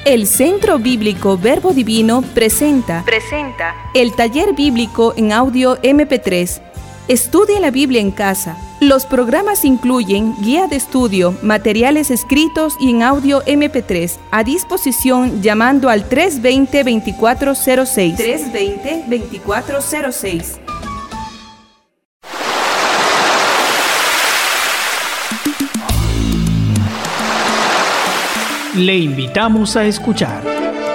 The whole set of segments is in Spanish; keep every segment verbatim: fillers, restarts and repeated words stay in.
El Centro Bíblico Verbo Divino presenta, presenta el taller bíblico en audio eme pe tres. Estudia la Biblia en casa. Los programas incluyen guía de estudio, materiales escritos y en audio eme pe tres, a disposición llamando al tres veinte, veinticuatro cero seis. tres veinte, veinticuatro cero seis. Le invitamos a escuchar.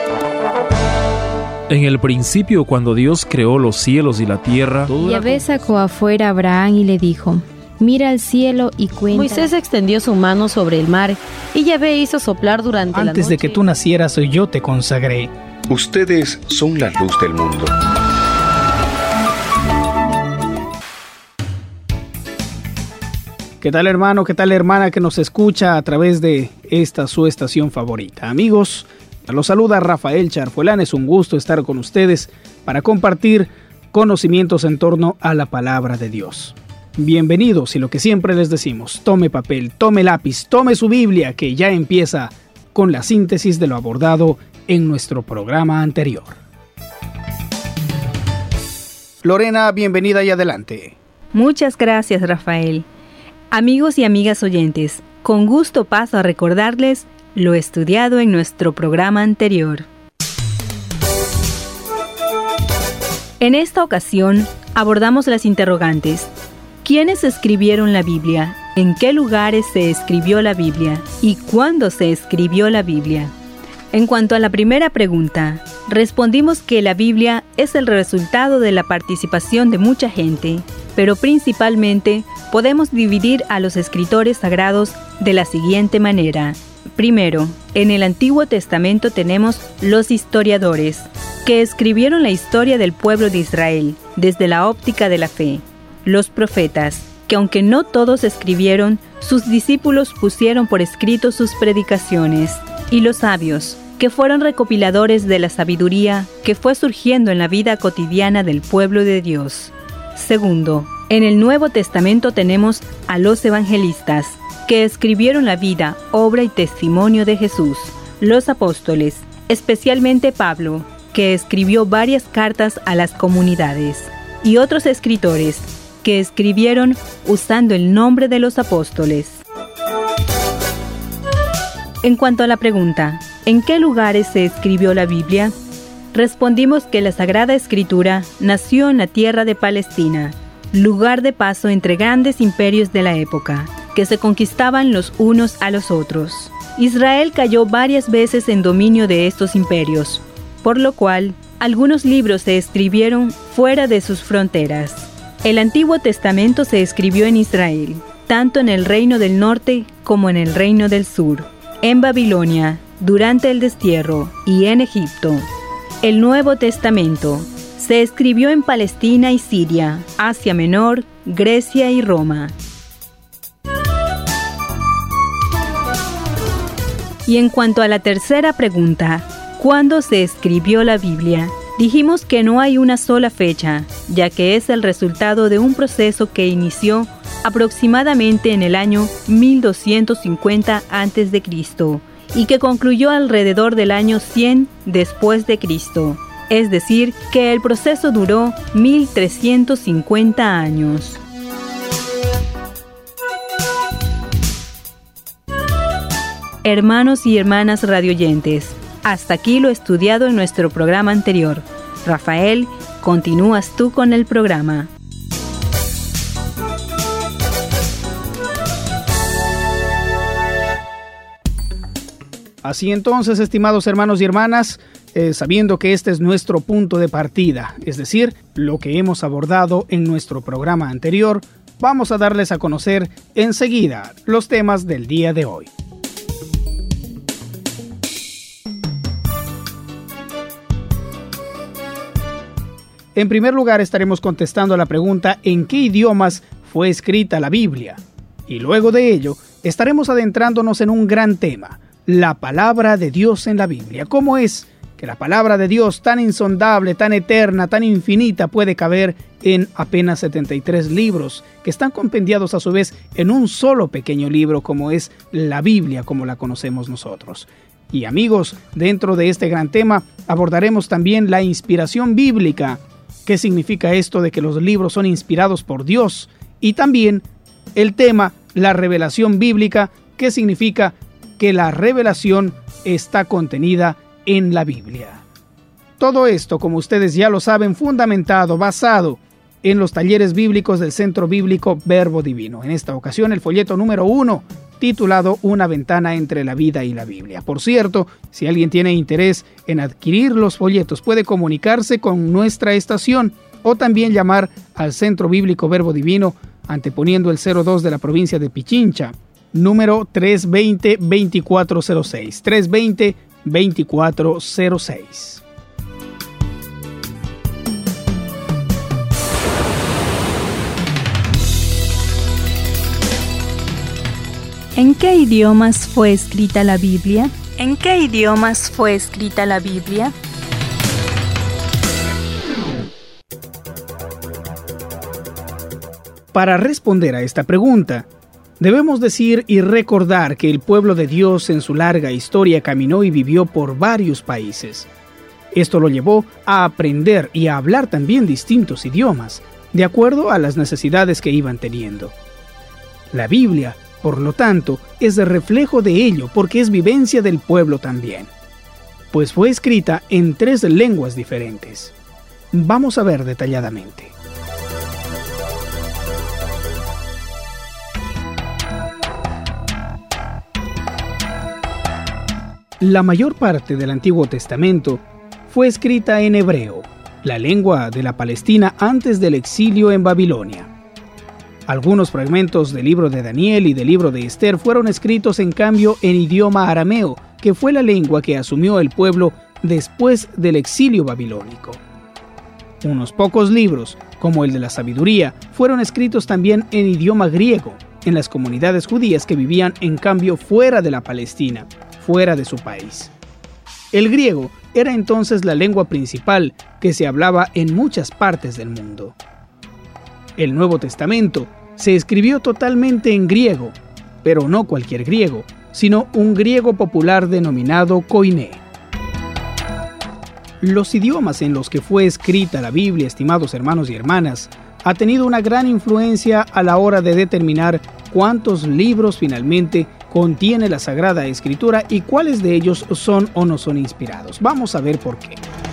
En el principio, cuando Dios creó los cielos y la tierra, Yahvé sacó afuera a Abraham y le dijo: mira al cielo y cuenta. Moisés extendió su mano sobre el mar y Yahvé hizo soplar durante la noche. Antes de que tú nacieras, yo te consagré. Ustedes son la luz del mundo. ¿Qué tal, hermano? ¿Qué tal, hermana que nos escucha a través de esta su estación favorita? Amigos, los saluda Rafael Charfuelán. Es un gusto estar con ustedes para compartir conocimientos en torno a la palabra de Dios. Bienvenidos, y lo que siempre les decimos: tome papel, tome lápiz, tome su Biblia, que ya empieza con la síntesis de lo abordado en nuestro programa anterior. Lorena, bienvenida y adelante. Muchas gracias, Rafael. Amigos y amigas oyentes, con gusto paso a recordarles lo estudiado en nuestro programa anterior. En esta ocasión abordamos las interrogantes: ¿quiénes escribieron la Biblia? ¿En qué lugares se escribió la Biblia? ¿Y cuándo se escribió la Biblia? En cuanto a la primera pregunta, respondimos que la Biblia es el resultado de la participación de mucha gente, pero principalmente podemos dividir a los escritores sagrados de la siguiente manera. Primero, en el Antiguo Testamento tenemos los historiadores, que escribieron la historia del pueblo de Israel desde la óptica de la fe. Los profetas, que aunque no todos escribieron, sus discípulos pusieron por escrito sus predicaciones. Y los sabios, que fueron recopiladores de la sabiduría que fue surgiendo en la vida cotidiana del pueblo de Dios. Segundo, en el Nuevo Testamento tenemos a los evangelistas, que escribieron la vida, obra y testimonio de Jesús. Los apóstoles, especialmente Pablo, que escribió varias cartas a las comunidades. Y otros escritores, que escribieron usando el nombre de los apóstoles. En cuanto a la pregunta, ¿en qué lugares se escribió la Biblia? Respondimos que la Sagrada Escritura nació en la tierra de Palestina, lugar de paso entre grandes imperios de la época, que se conquistaban los unos a los otros. Israel cayó varias veces en dominio de estos imperios, por lo cual algunos libros se escribieron fuera de sus fronteras. El Antiguo Testamento se escribió en Israel, tanto en el reino del norte como en el reino del sur, en Babilonia, durante el destierro, y en Egipto. El Nuevo Testamento se escribió en Palestina y Siria, Asia Menor, Grecia y Roma. Y en cuanto a la tercera pregunta, ¿cuándo se escribió la Biblia? Dijimos que no hay una sola fecha, ya que es el resultado de un proceso que inició aproximadamente en el año mil doscientos cincuenta antes de Cristo y que concluyó alrededor del año cien después de Cristo. Es decir, que el proceso duró mil trescientos cincuenta años. Hermanos y hermanas radioyentes, hasta aquí lo estudiado en nuestro programa anterior. Rafael, continúas tú con el programa. Así entonces, estimados hermanos y hermanas, eh, sabiendo que este es nuestro punto de partida, es decir, lo que hemos abordado en nuestro programa anterior, vamos a darles a conocer enseguida los temas del día de hoy. En primer lugar, estaremos contestando a la pregunta ¿en qué idiomas fue escrita la Biblia? Y luego de ello, estaremos adentrándonos en un gran tema: la palabra de Dios en la Biblia. ¿Cómo es que la palabra de Dios, tan insondable, tan eterna, tan infinita, puede caber en apenas setenta y tres libros, que están compendiados a su vez en un solo pequeño libro como es la Biblia, como la conocemos nosotros? Y amigos, dentro de este gran tema abordaremos también la inspiración bíblica. ¿Qué significa esto de que los libros son inspirados por Dios? Y también el tema, la revelación bíblica, ¿qué significa que la revelación está contenida en la Biblia? Todo esto, como ustedes ya lo saben, fundamentado, basado en los talleres bíblicos del Centro Bíblico Verbo Divino. En esta ocasión, el folleto número uno, titulado Una ventana entre la vida y la Biblia. Por cierto, si alguien tiene interés en adquirir los folletos, puede comunicarse con nuestra estación o también llamar al Centro Bíblico Verbo Divino anteponiendo el cero dos de la provincia de Pichincha, número tres dos cero, dos cuatro cero seis, tres dos cero, dos cuatro cero seis. ¿En qué idiomas fue escrita la Biblia? ¿En qué idiomas fue escrita la Biblia? Para responder a esta pregunta, debemos decir y recordar que el pueblo de Dios en su larga historia caminó y vivió por varios países. Esto lo llevó a aprender y a hablar también distintos idiomas, de acuerdo a las necesidades que iban teniendo. La Biblia, por lo tanto, es reflejo de ello porque es vivencia del pueblo también, pues fue escrita en tres lenguas diferentes. Vamos a ver detalladamente. La mayor parte del Antiguo Testamento fue escrita en hebreo, la lengua de la Palestina antes del exilio en Babilonia. Algunos fragmentos del libro de Daniel y del libro de Esther fueron escritos en cambio en idioma arameo, que fue la lengua que asumió el pueblo después del exilio babilónico. Unos pocos libros, como el de la sabiduría, fueron escritos también en idioma griego, en las comunidades judías que vivían en cambio fuera de la Palestina, fuera de su país. El griego era entonces la lengua principal que se hablaba en muchas partes del mundo. El Nuevo Testamento se escribió totalmente en griego, pero no cualquier griego, sino un griego popular denominado koiné. Los idiomas en los que fue escrita la Biblia, estimados hermanos y hermanas, ha tenido una gran influencia a la hora de determinar cuántos libros finalmente contiene la Sagrada Escritura y cuáles de ellos son o no son inspirados. Vamos a ver por qué.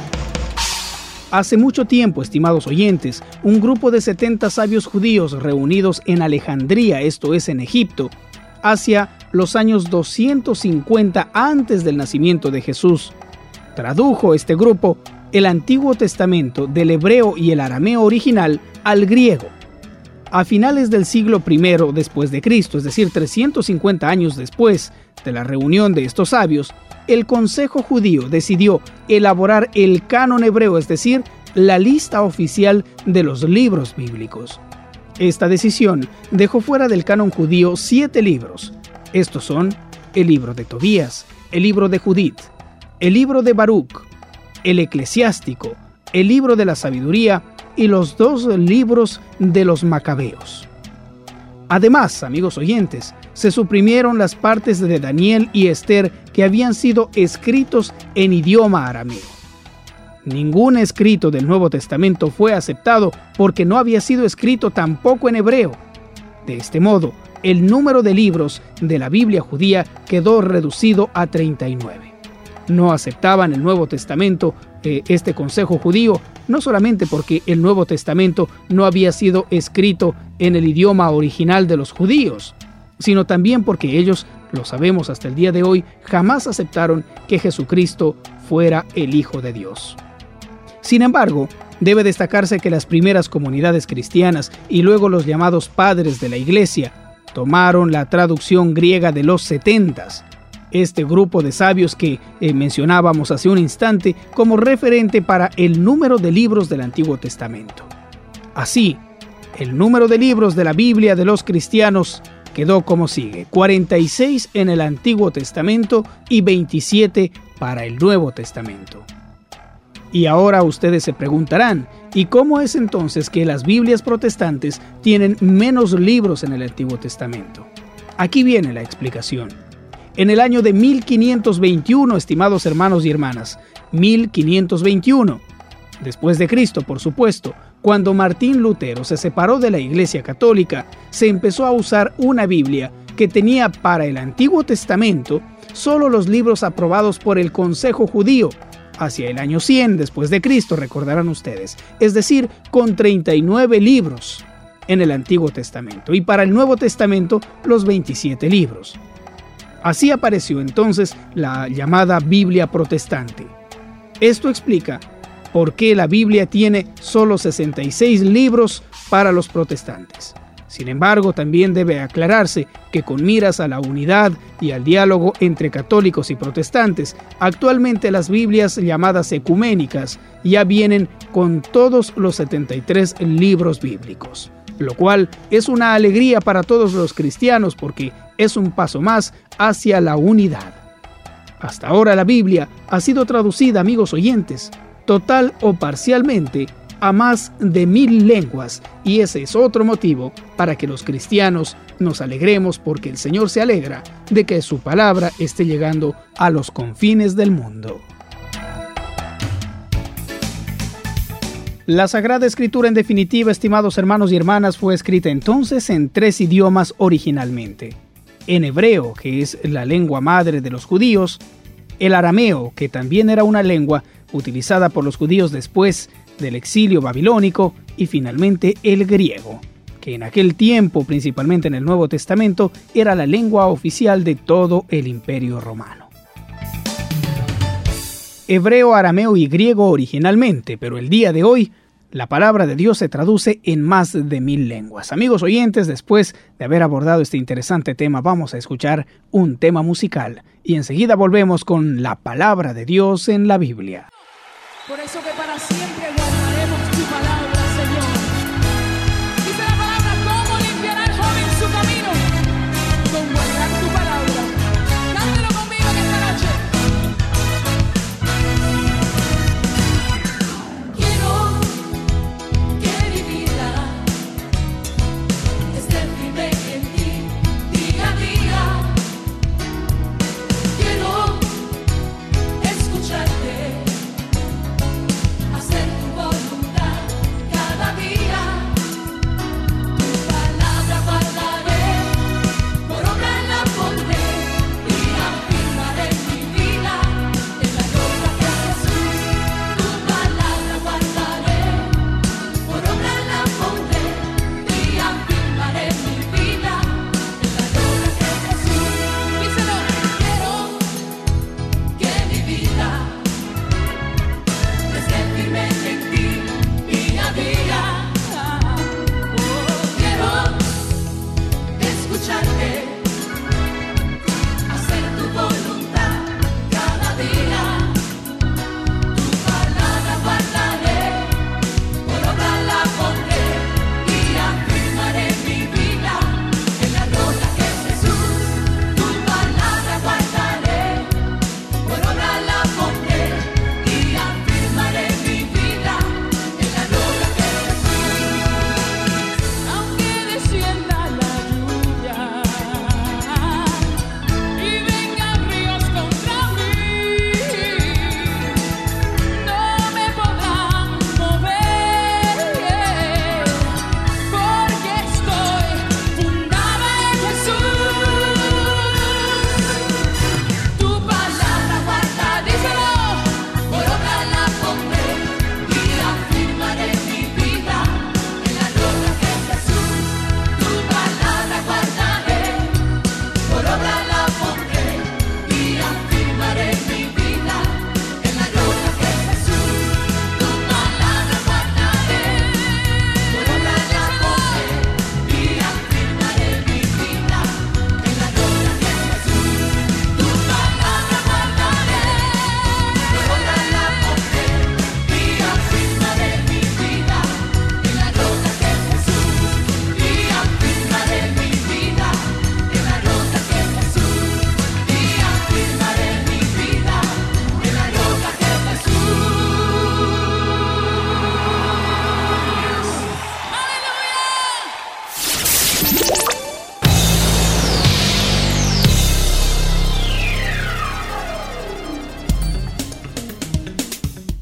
Hace mucho tiempo, estimados oyentes, un grupo de setenta sabios judíos reunidos en Alejandría, esto es en Egipto, hacia los años doscientos cincuenta antes del nacimiento de Jesús, tradujo este grupo el Antiguo Testamento del hebreo y el arameo original al griego. A finales del siglo primero después de Cristo, es decir, trescientos cincuenta años después de la reunión de estos sabios, el Consejo Judío decidió elaborar el canon hebreo, es decir, la lista oficial de los libros bíblicos. Esta decisión dejó fuera del canon judío siete libros. Estos son el libro de Tobías, el libro de Judith, el libro de Baruch, el Eclesiástico, el libro de la Sabiduría y los dos libros de los Macabeos. Además, amigos oyentes, se suprimieron las partes de Daniel y Esther que habían sido escritos en idioma arameo. Ningún escrito del Nuevo Testamento fue aceptado porque no había sido escrito tampoco en hebreo. De este modo, el número de libros de la Biblia judía quedó reducido a treinta y nueve. No aceptaban el Nuevo Testamento, eh, este consejo judío, no solamente porque el Nuevo Testamento no había sido escrito en el idioma original de los judíos, sino también porque ellos, lo sabemos hasta el día de hoy, jamás aceptaron que Jesucristo fuera el Hijo de Dios. Sin embargo, debe destacarse que las primeras comunidades cristianas y luego los llamados padres de la Iglesia tomaron la traducción griega de los setentas, este grupo de sabios que eh, mencionábamos hace un instante como referente para el número de libros del Antiguo Testamento. Así, el número de libros de la Biblia de los cristianos quedó como sigue: cuarenta y seis en el Antiguo Testamento y veintisiete para el Nuevo Testamento. Y ahora ustedes se preguntarán, ¿y cómo es entonces que las Biblias protestantes tienen menos libros en el Antiguo Testamento? Aquí viene la explicación. En el año de mil quinientos veintiuno, estimados hermanos y hermanas, mil quinientos veintiuno, después de Cristo, por supuesto, cuando Martín Lutero se separó de la Iglesia Católica, se empezó a usar una Biblia que tenía para el Antiguo Testamento solo los libros aprobados por el Consejo Judío, hacia el año cien después de Cristo, recordarán ustedes, es decir, con treinta y nueve libros en el Antiguo Testamento, y para el Nuevo Testamento los veintisiete libros. Así apareció entonces la llamada Biblia protestante. Esto explica por qué la Biblia tiene solo sesenta y seis libros para los protestantes. Sin embargo, también debe aclararse que con miras a la unidad y al diálogo entre católicos y protestantes, actualmente las Biblias llamadas ecuménicas ya vienen con todos los setenta y tres libros bíblicos, lo cual es una alegría para todos los cristianos porque es un paso más hacia la unidad. Hasta ahora la Biblia ha sido traducida, amigos oyentes, total o parcialmente, a más de mil lenguas, y ese es otro motivo para que los cristianos nos alegremos, porque el Señor se alegra de que su palabra esté llegando a los confines del mundo. La Sagrada Escritura, en definitiva, estimados hermanos y hermanas, fue escrita entonces en tres idiomas originalmente: en hebreo, que es la lengua madre de los judíos; el arameo, que también era una lengua utilizada por los judíos después del exilio babilónico; y finalmente el griego, que en aquel tiempo, principalmente en el Nuevo Testamento, era la lengua oficial de todo el Imperio Romano. Hebreo, arameo y griego originalmente, pero el día de hoy la palabra de Dios se traduce en más de mil lenguas. Amigos oyentes, después de haber abordado este interesante tema, vamos a escuchar un tema musical y enseguida volvemos con la palabra de Dios en la Biblia. Por eso que para siempre guardaremos tu palabra, Señor. Dice la palabra: ¿cómo limpiará el joven su camino? Con guardar tu palabra. Cántelo conmigo en esta noche. Quiero que mi vida esté firme en ti, día a día. Quiero escucharte, hacer tu voluntad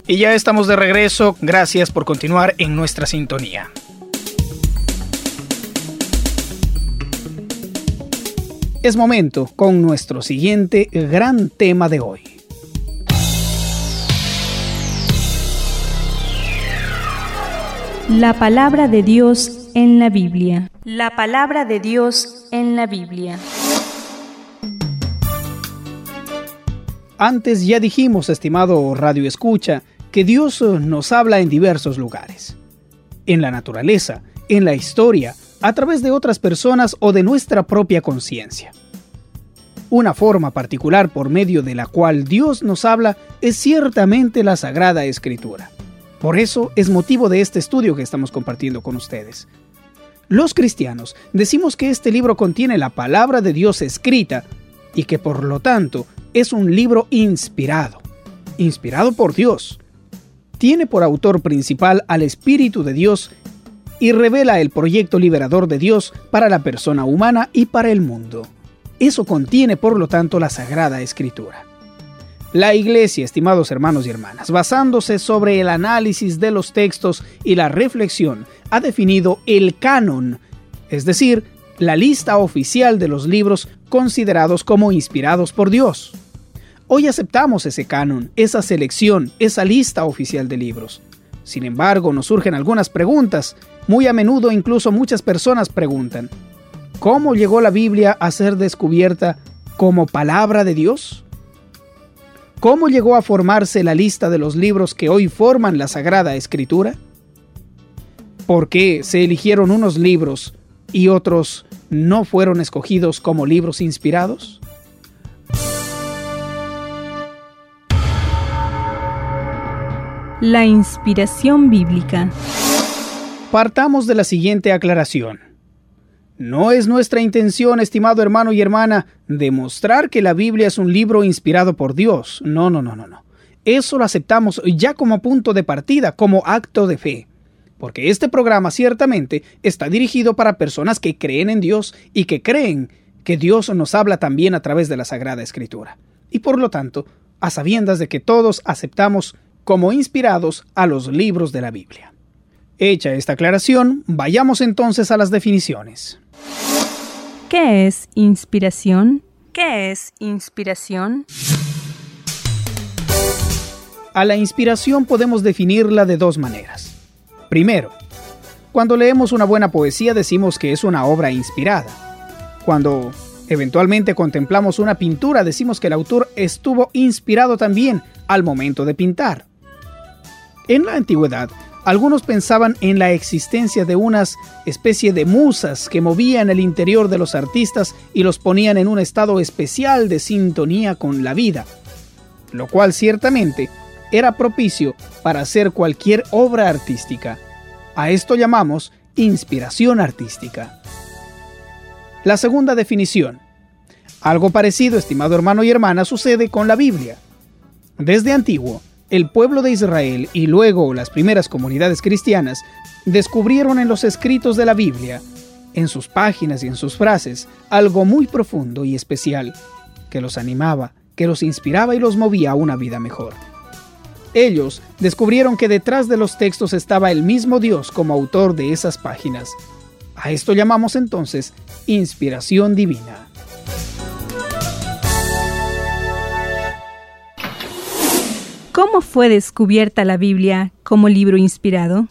Y ya estamos de regreso. Gracias por continuar en nuestra sintonía. Es momento con nuestro siguiente gran tema de hoy. La palabra de Dios en la Biblia. La palabra de Dios en la Biblia. Antes ya dijimos, estimado Radio Escucha, que Dios nos habla en diversos lugares. En la naturaleza, en la historia, a través de otras personas o de nuestra propia conciencia. Una forma particular por medio de la cual Dios nos habla es ciertamente la Sagrada Escritura. Por eso es motivo de este estudio que estamos compartiendo con ustedes. Los cristianos decimos que este libro contiene la palabra de Dios escrita y que por lo tanto es un libro inspirado, inspirado por Dios. Tiene por autor principal al Espíritu de Dios y revela el proyecto liberador de Dios para la persona humana y para el mundo. Eso contiene, por lo tanto, la Sagrada Escritura. La Iglesia, estimados hermanos y hermanas, basándose sobre el análisis de los textos y la reflexión, ha definido el canon, es decir, la lista oficial de los libros considerados como inspirados por Dios. Hoy aceptamos ese canon, esa selección, esa lista oficial de libros. Sin embargo, nos surgen algunas preguntas. Muy a menudo incluso muchas personas preguntan: ¿cómo llegó la Biblia a ser descubierta como palabra de Dios? ¿Cómo llegó a formarse la lista de los libros que hoy forman la Sagrada Escritura? ¿Por qué se eligieron unos libros y otros no fueron escogidos como libros inspirados? La inspiración bíblica. Partamos de la siguiente aclaración. No es nuestra intención, estimado hermano y hermana, demostrar que la Biblia es un libro inspirado por Dios. No, no, no, no, no. Eso lo aceptamos ya como punto de partida, como acto de fe. Porque este programa ciertamente está dirigido para personas que creen en Dios y que creen que Dios nos habla también a través de la Sagrada Escritura. Y por lo tanto, a sabiendas de que todos aceptamos como inspirados a los libros de la Biblia. Hecha esta aclaración, vayamos entonces a las definiciones. ¿Qué es inspiración? ¿Qué es inspiración? A la inspiración podemos definirla de dos maneras. Primero, cuando leemos una buena poesía decimos que es una obra inspirada. Cuando eventualmente contemplamos una pintura decimos que el autor estuvo inspirado también al momento de pintar. En la antigüedad, algunos pensaban en la existencia de unas especie de musas que movían el interior de los artistas y los ponían en un estado especial de sintonía con la vida, lo cual ciertamente era propicio para hacer cualquier obra artística. A esto llamamos inspiración artística. La segunda definición. Algo parecido, estimado hermano y hermana, sucede con la Biblia. Desde antiguo, el pueblo de Israel y luego las primeras comunidades cristianas descubrieron en los escritos de la Biblia, en sus páginas y en sus frases, algo muy profundo y especial, que los animaba, que los inspiraba y los movía a una vida mejor. Ellos descubrieron que detrás de los textos estaba el mismo Dios como autor de esas páginas. A esto llamamos entonces inspiración divina. ¿Cómo fue descubierta la Biblia como libro inspirado?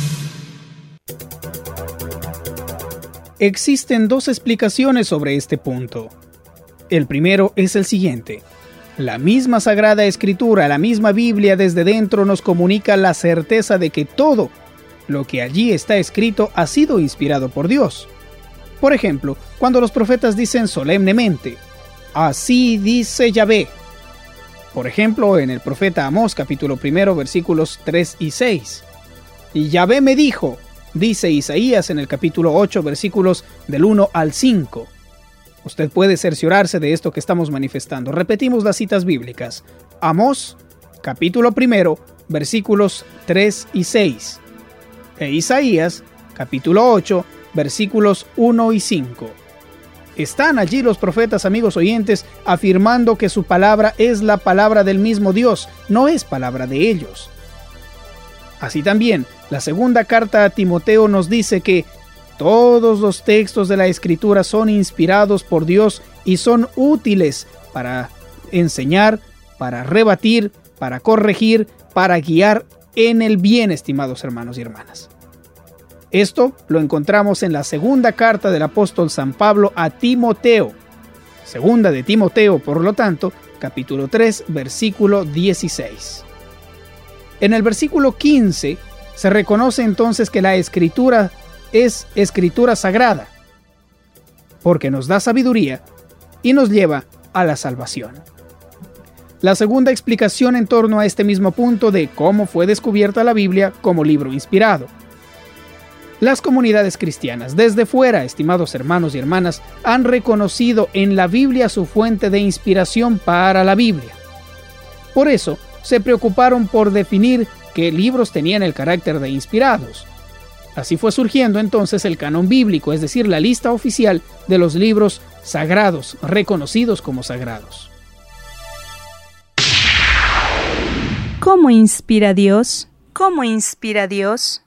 Existen dos explicaciones sobre este punto. El primero es el siguiente. La misma Sagrada Escritura, la misma Biblia desde dentro nos comunica la certeza de que todo lo que allí está escrito ha sido inspirado por Dios. Por ejemplo, cuando los profetas dicen solemnemente, así dice Yahvé. Por ejemplo, en el profeta Amós, capítulo primero, versículos tres y seis. Y Yahvé me dijo, dice Isaías en el capítulo ocho, versículos del uno al cinco. Usted puede cerciorarse de esto que estamos manifestando. Repetimos las citas bíblicas. Amós, capítulo primero, versículos tres y seis. E Isaías, capítulo ocho, versículos uno y cinco. Están allí los profetas, amigos oyentes, afirmando que su palabra es la palabra del mismo Dios, no es palabra de ellos. Así también, la segunda carta a Timoteo nos dice que todos los textos de la Escritura son inspirados por Dios y son útiles para enseñar, para rebatir, para corregir, para guiar en el bien, estimados hermanos y hermanas. Esto lo encontramos en la segunda carta del apóstol San Pablo a Timoteo. Segunda de Timoteo, por lo tanto, capítulo tres, versículo dieciséis. En el versículo quince se reconoce entonces que la Escritura es escritura sagrada, porque nos da sabiduría y nos lleva a la salvación. La segunda explicación en torno a este mismo punto de cómo fue descubierta la Biblia como libro inspirado. Las comunidades cristianas desde fuera, estimados hermanos y hermanas, han reconocido en la Biblia su fuente de inspiración para la Biblia. Por eso, se preocuparon por definir qué libros tenían el carácter de inspirados. Así fue surgiendo entonces el canon bíblico, es decir, la lista oficial de los libros sagrados, reconocidos como sagrados. ¿Cómo inspira Dios? ¿Cómo inspira Dios?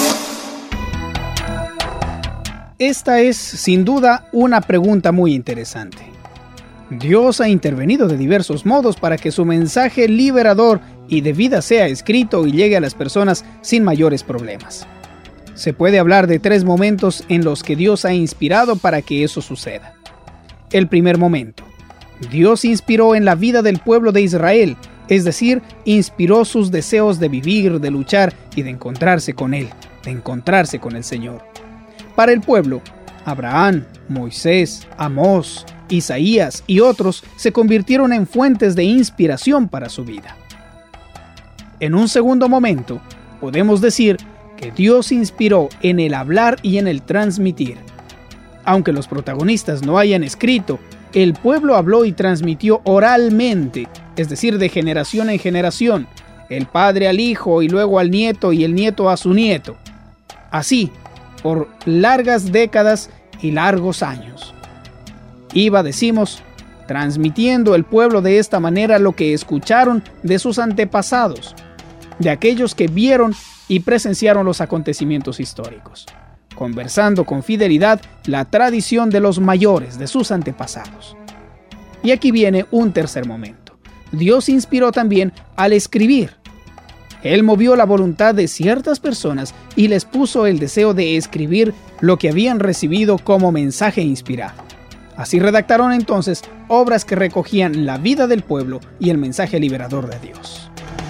Esta es, sin duda, una pregunta muy interesante. Dios ha intervenido de diversos modos para que su mensaje liberador y de vida sea escrito y llegue a las personas sin mayores problemas. Se puede hablar de tres momentos en los que Dios ha inspirado para que eso suceda. El primer momento. Dios inspiró en la vida del pueblo de Israel, es decir, inspiró sus deseos de vivir, de luchar y de encontrarse con Él, de encontrarse con el Señor. Para el pueblo, Abraham, Moisés, Amós, Isaías y otros se convirtieron en fuentes de inspiración para su vida. En un segundo momento, podemos decir que Dios inspiró en el hablar y en el transmitir. Aunque los protagonistas no hayan escrito, el pueblo habló y transmitió oralmente, es decir, de generación en generación, el padre al hijo y luego al nieto y el nieto a su nieto. Así, por largas décadas y largos años. Iba, decimos, transmitiendo el pueblo de esta manera lo que escucharon de sus antepasados, de aquellos que vieron y presenciaron los acontecimientos históricos, conversando con fidelidad la tradición de los mayores, de sus antepasados. Y aquí viene un tercer momento. Dios inspiró también al escribir. Él movió la voluntad de ciertas personas y les puso el deseo de escribir lo que habían recibido como mensaje inspirado. Así redactaron entonces obras que recogían la vida del pueblo y el mensaje liberador de Dios.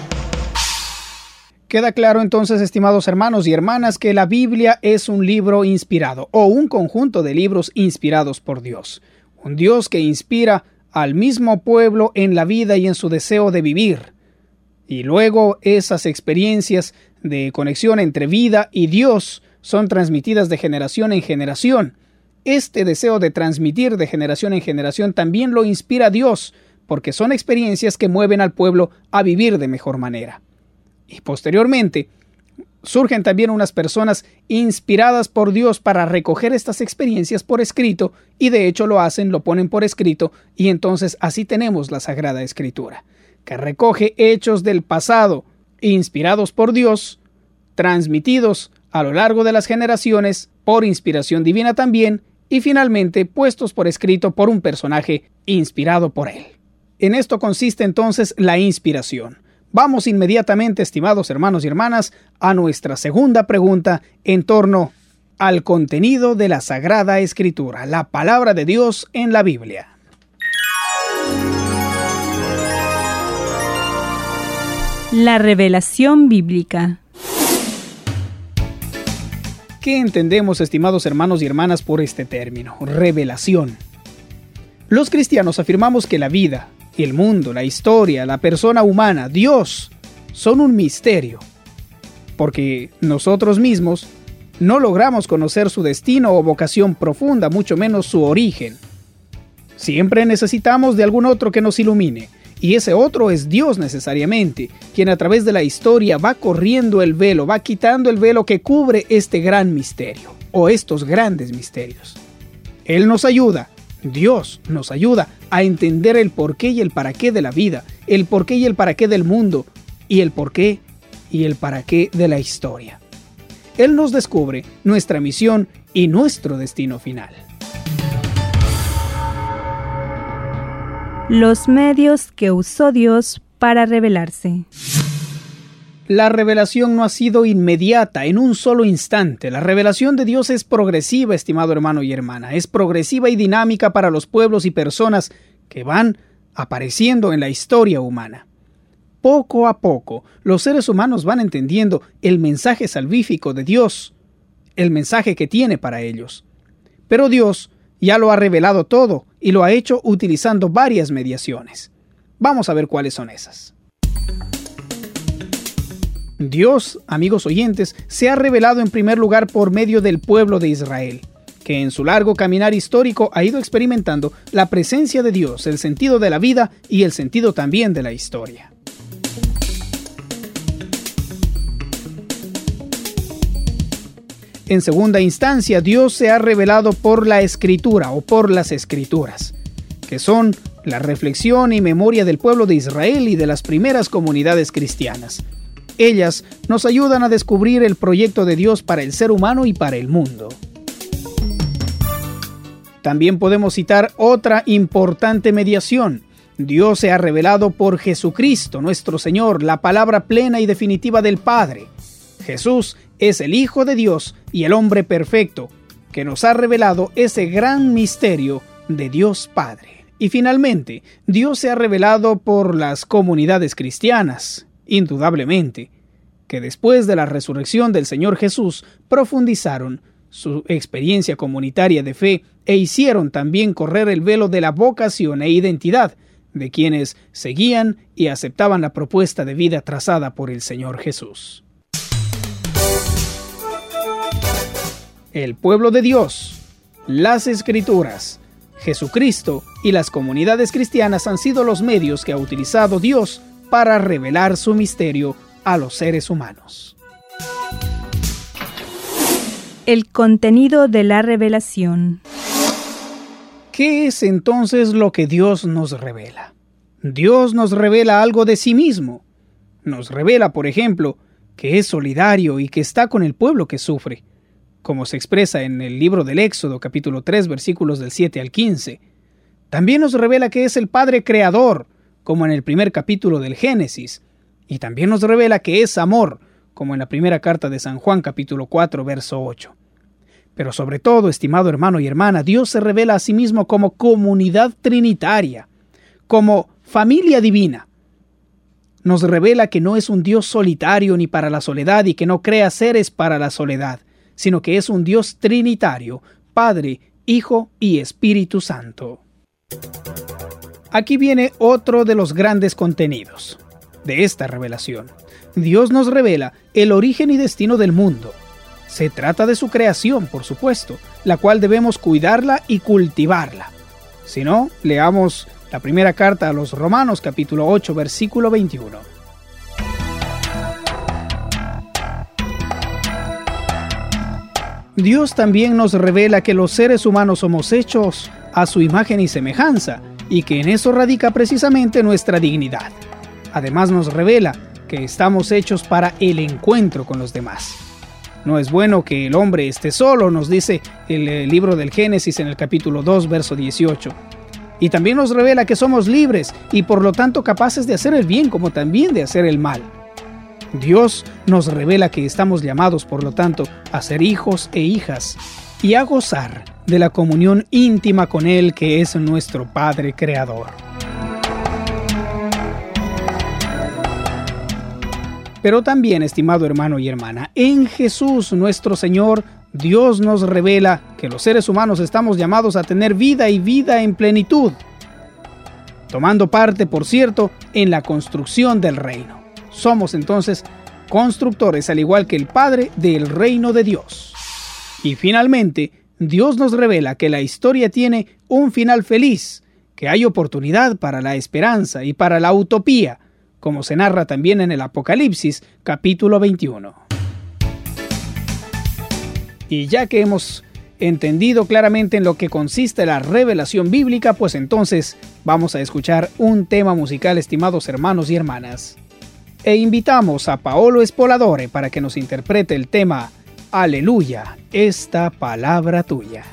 Queda claro entonces, estimados hermanos y hermanas, que la Biblia es un libro inspirado o un conjunto de libros inspirados por Dios. Un Dios que inspira al mismo pueblo en la vida y en su deseo de vivir. Y luego esas experiencias de conexión entre vida y Dios son transmitidas de generación en generación. Este deseo de transmitir de generación en generación también lo inspira Dios, porque son experiencias que mueven al pueblo a vivir de mejor manera. Y posteriormente, surgen también unas personas inspiradas por Dios para recoger estas experiencias por escrito, y de hecho lo hacen, lo ponen por escrito, y entonces así tenemos la Sagrada Escritura, que recoge hechos del pasado, inspirados por Dios, transmitidos a lo largo de las generaciones, por inspiración divina también, y finalmente puestos por escrito por un personaje inspirado por Él. En esto consiste entonces la inspiración. Vamos inmediatamente, estimados hermanos y hermanas, a nuestra segunda pregunta en torno al contenido de la Sagrada Escritura, la palabra de Dios en la Biblia. La revelación bíblica. ¿Qué entendemos, estimados hermanos y hermanas, por este término? Revelación. Los cristianos afirmamos que la vida, el mundo, la historia, la persona humana, Dios, son un misterio, porque nosotros mismos no logramos conocer su destino o vocación profunda, mucho menos su origen. Siempre necesitamos de algún otro que nos ilumine, y ese otro es Dios necesariamente, quien a través de la historia va corriendo el velo, va quitando el velo que cubre este gran misterio, o estos grandes misterios. Él nos ayuda, Dios nos ayuda a entender el porqué y el para qué de la vida, el porqué y el para qué del mundo, y el porqué y el para qué de la historia. Él nos descubre nuestra misión y nuestro destino final. Los medios que usó Dios para revelarse. La revelación no ha sido inmediata, en un solo instante. La revelación de Dios es progresiva, estimado hermano y hermana. Es progresiva y dinámica para los pueblos y personas que van apareciendo en la historia humana. Poco a poco, los seres humanos van entendiendo el mensaje salvífico de Dios, el mensaje que tiene para ellos. Pero Dios ya lo ha revelado todo y lo ha hecho utilizando varias mediaciones. Vamos a ver cuáles son esas. Dios, amigos oyentes, se ha revelado en primer lugar por medio del pueblo de Israel, que en su largo caminar histórico ha ido experimentando la presencia de Dios, el sentido de la vida y el sentido también de la historia. En segunda instancia, Dios se ha revelado por la Escritura o por las Escrituras, que son la reflexión y memoria del pueblo de Israel y de las primeras comunidades cristianas. Ellas nos ayudan a descubrir el proyecto de Dios para el ser humano y para el mundo. También podemos citar otra importante mediación. Dios se ha revelado por Jesucristo, nuestro Señor, la palabra plena y definitiva del Padre. Jesús es el Hijo de Dios y el hombre perfecto, que nos ha revelado ese gran misterio de Dios Padre. Y finalmente, Dios se ha revelado por las comunidades cristianas. Indudablemente, que después de la resurrección del Señor Jesús profundizaron su experiencia comunitaria de fe e hicieron también correr el velo de la vocación e identidad de quienes seguían y aceptaban la propuesta de vida trazada por el Señor Jesús. El pueblo de Dios, las Escrituras, Jesucristo y las comunidades cristianas han sido los medios que ha utilizado Dios para revelar su misterio a los seres humanos. El contenido de la revelación. ¿Qué es entonces lo que Dios nos revela? Dios nos revela algo de sí mismo. Nos revela, por ejemplo, que es solidario y que está con el pueblo que sufre, como se expresa en el libro del Éxodo, capítulo tres, versículos del siete al quince. También nos revela que es el Padre Creador, como en el primer capítulo del Génesis, y también nos revela que es amor, como en la primera carta de San Juan, capítulo cuatro, verso ocho. Pero sobre todo, estimado hermano y hermana, Dios se revela a sí mismo como comunidad trinitaria, como familia divina. Nos revela que no es un Dios solitario ni para la soledad y que no crea seres para la soledad, sino que es un Dios trinitario, Padre, Hijo y Espíritu Santo. Aquí viene otro de los grandes contenidos de esta revelación. Dios nos revela el origen y destino del mundo. Se trata de su creación, por supuesto, la cual debemos cuidarla y cultivarla. Si no, leamos la primera carta a los Romanos, capítulo ocho, versículo veintiuno. Dios también nos revela que los seres humanos somos hechos a su imagen y semejanza, y que en eso radica precisamente nuestra dignidad. Además nos revela que estamos hechos para el encuentro con los demás. No es bueno que el hombre esté solo, nos dice el libro del Génesis en el capítulo dos, verso dieciocho. Y también nos revela que somos libres y por lo tanto capaces de hacer el bien como también de hacer el mal. Dios nos revela que estamos llamados, por lo tanto, a ser hijos e hijas y a gozar de la comunión íntima con Él, que es nuestro Padre Creador. Pero también, estimado hermano y hermana, en Jesús nuestro Señor, Dios nos revela que los seres humanos estamos llamados a tener vida y vida en plenitud, tomando parte, por cierto, en la construcción del reino. Somos entonces constructores, al igual que el Padre, del reino de Dios. Y finalmente, Dios nos revela que la historia tiene un final feliz, que hay oportunidad para la esperanza y para la utopía, como se narra también en el Apocalipsis, capítulo veintiuno. Y ya que hemos entendido claramente en lo que consiste la revelación bíblica, pues entonces vamos a escuchar un tema musical, estimados hermanos y hermanas. e invitamos a Paolo Spoladore para que nos interprete el tema Aleluya, esta palabra tuya.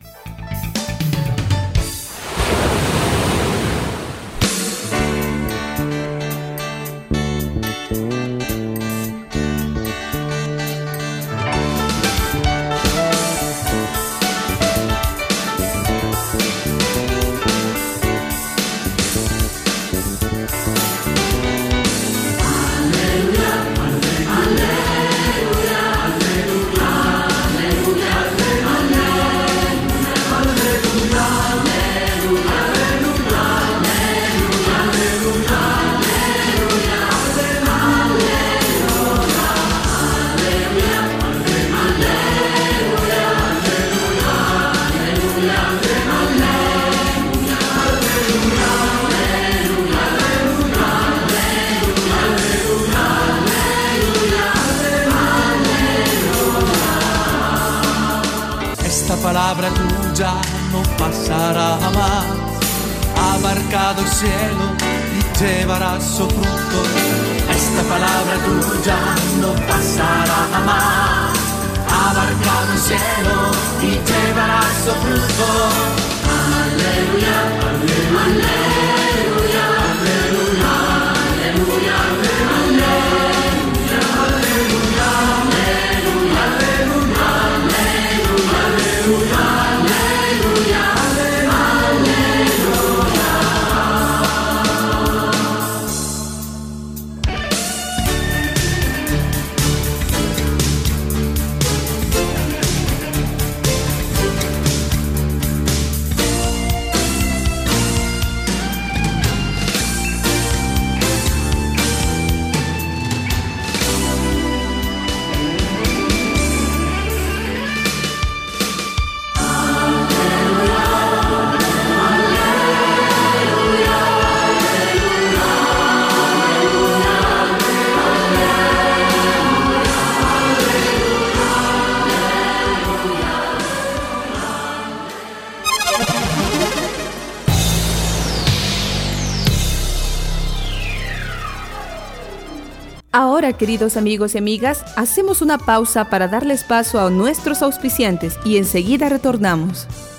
Palabra tuya no pasará jamás, ha abarcado el cielo y llevará su fruto. Esta palabra tuya no pasará jamás, ha abarcado el cielo y llevará su fruto. Aleluya, aleluya, aleluya, aleluya, aleluya, aleluya, aleluya, aleluya, aleluya, aleluya, aleluya, Ahora, queridos amigos y amigas, hacemos una pausa para darles paso a nuestros auspiciantes y enseguida retornamos.